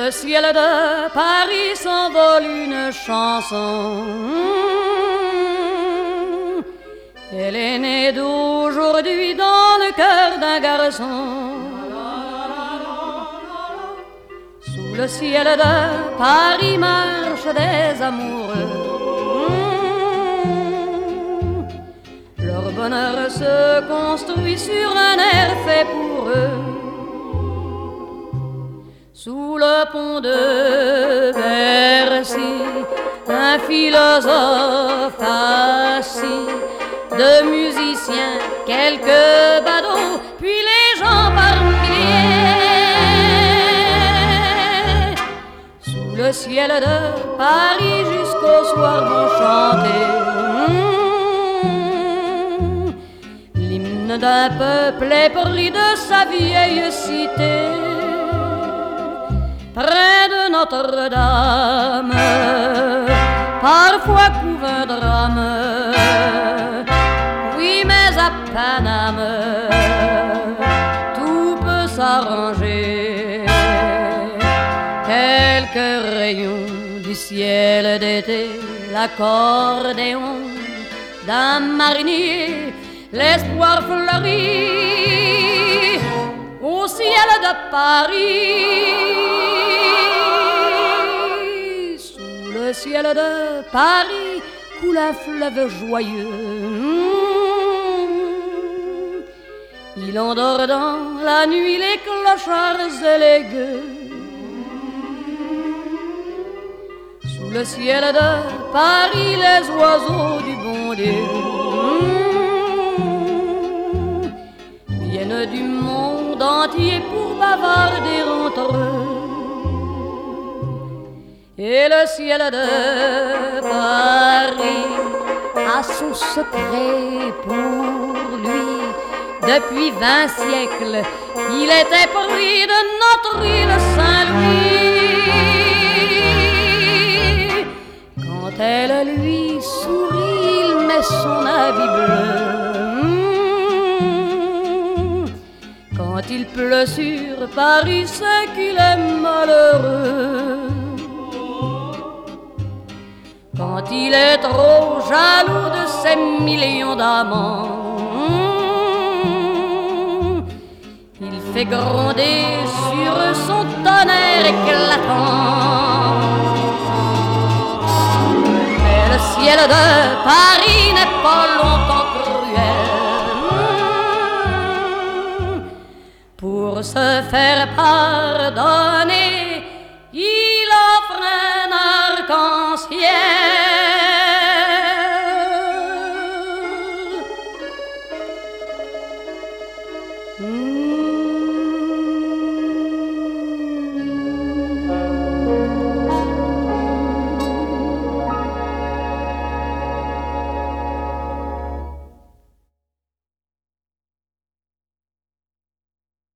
le ciel de Paris s'envole une chanson. Elle est née d'aujourd'hui dans le cœur d'un garçon. Sous le ciel de Paris marchent des amoureux. Leur bonheur se construit sur un air fait pour eux. Sous le pont de Bercy, un philosophe assis, de musiciens, quelques badauds, puis les gens par milliers. Sous le ciel de Paris jusqu'au soir vont chanter l'hymne d'un peuple épris de sa vieille cité. Près de Notre-Dame, parfois couve un drame. Oui, mais à Paname, tout peut s'arranger. Quelques rayons du ciel d'été, l'accordéon d'un marinier, l'espoir fleurit au ciel de Paris. Le ciel de Paris coule un fleuve joyeux. Il endort dans la nuit les clochards et les gueux. Sous le ciel de Paris, les oiseaux du bon Dieu viennent du monde entier pour bavarder entre eux. Et le ciel de Paris a son secret pour lui. Depuis 20 siècles, il était pris de notre île Saint-Louis. Quand elle lui sourit, il met son habit bleu. Quand il pleut sur Paris, c'est qu'il est malheureux. Quand il est trop jaloux de ses millions d'amants, il fait gronder sur son tonnerre éclatant. Mais le ciel de Paris n'est pas longtemps cruel. Pour se faire pardonner, il offre un arc-en-ciel.